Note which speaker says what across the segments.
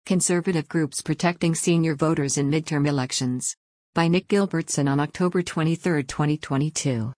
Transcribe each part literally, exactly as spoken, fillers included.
Speaker 1: Conservative Groups Protecting Senior Voters in Midterm Elections. By Nick Gilbertson on October twenty-third, twenty twenty-two.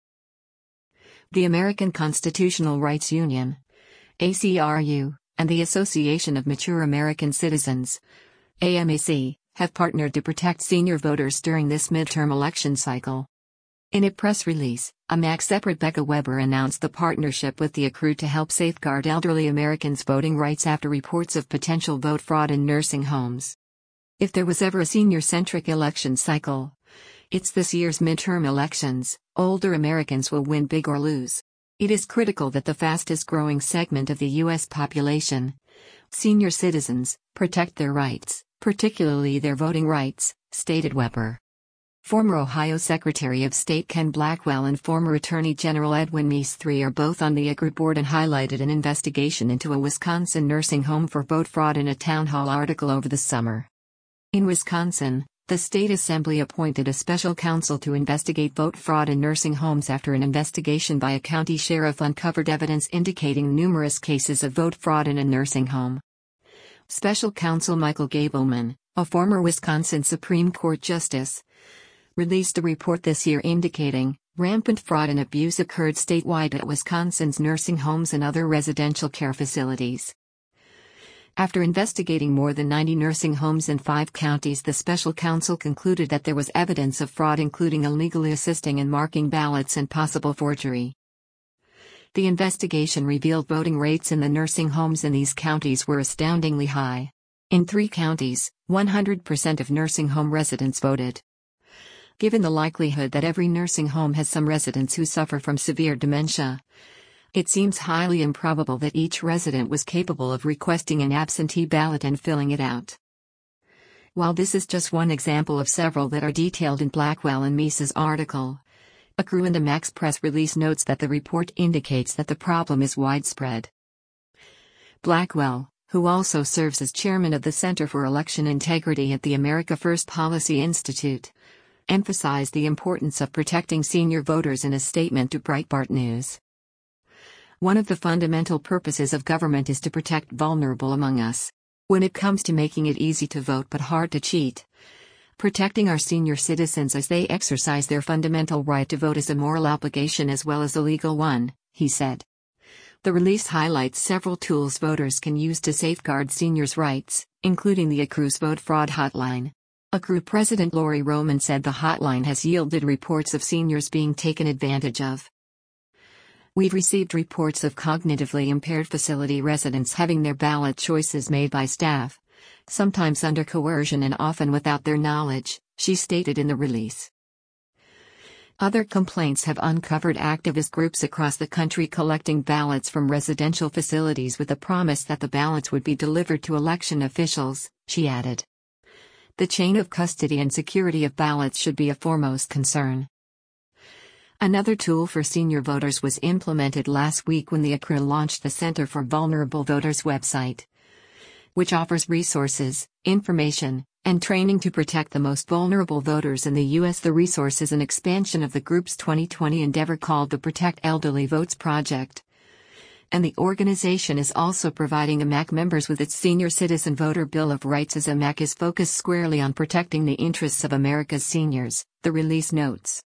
Speaker 1: The American Constitutional Rights Union, A C R U, and the Association of Mature American Citizens, A M A C, have partnered to protect senior voters during this midterm election cycle. In a press release, A M A C Rebecca Weber announced the partnership with the A C R U to help safeguard elderly Americans' voting rights after reports of potential vote fraud in nursing homes. If there was ever a senior-centric election cycle, it's this year's midterm elections. Older Americans will win big or lose. It is critical that the fastest-growing segment of the U S population, senior citizens, protect their rights, particularly their voting rights, stated Weber. Former Ohio Secretary of State Ken Blackwell and former Attorney General Edwin Meese the third are both on the A C R U board and highlighted an investigation into a Wisconsin nursing home for vote fraud in a town hall article over the summer. In Wisconsin, the state assembly appointed a special counsel to investigate vote fraud in nursing homes after an investigation by a county sheriff uncovered evidence indicating numerous cases of vote fraud in a nursing home. Special counsel Michael Gableman, a former Wisconsin Supreme Court justice, released a report this year indicating rampant fraud and abuse occurred statewide at Wisconsin's nursing homes and other residential care facilities. After investigating more than ninety nursing homes in five counties, the special counsel concluded that there was evidence of fraud, including illegally assisting in marking ballots and possible forgery. The investigation revealed voting rates in the nursing homes in these counties were astoundingly high. In three counties, one hundred percent of nursing home residents voted. Given the likelihood that every nursing home has some residents who suffer from severe dementia, it seems highly improbable that each resident was capable of requesting an absentee ballot and filling it out. While this is just one example of several that are detailed in Blackwell and Meese's article, A C R U and A M A C press release notes that the report indicates that the problem is widespread. Blackwell, who also serves as chairman of the Center for Election Integrity at the America First Policy Institute, emphasized the importance of protecting senior voters in a statement to Breitbart News. One of the fundamental purposes of government is to protect vulnerable among us. When it comes to making it easy to vote but hard to cheat, protecting our senior citizens as they exercise their fundamental right to vote is a moral obligation as well as a legal one, he said. The release highlights several tools voters can use to safeguard seniors' rights, including the A C R U's vote fraud hotline. A C R U President Lori Roman said the hotline has yielded reports of seniors being taken advantage of. We've received reports of cognitively impaired facility residents having their ballot choices made by staff, sometimes under coercion and often without their knowledge, she stated in the release. Other complaints have uncovered activist groups across the country collecting ballots from residential facilities with the promise that the ballots would be delivered to election officials, she added. The chain of custody and security of ballots should be a foremost concern. Another tool for senior voters was implemented last week when the A C R U launched the Center for Vulnerable Voters website, which offers resources, information, and training to protect the most vulnerable voters in the U S The resource is an expansion of the group's twenty twenty endeavor called the Protect Elderly Votes Project, and the organization is also providing A M A C members with its Senior Citizen Voter Bill of Rights as A M A C is focused squarely on protecting the interests of America's seniors, the release notes.